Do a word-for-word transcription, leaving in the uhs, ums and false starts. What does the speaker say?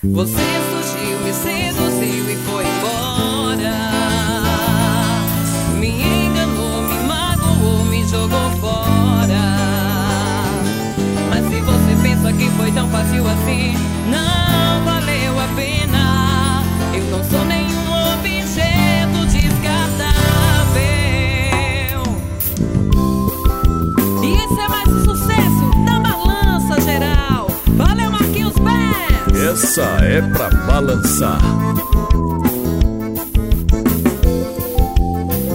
Você surgiu, me seduziu e foi embora. Me enganou, me magoou, me jogou fora. Mas se você pensa que foi tão fácil assim, não valeu a pena. Eu não sou nenhum objeto descartável. E esse é mais um sucesso da Balança Geral. Valeu, Marquinhos Pés! Essa é pra balançar.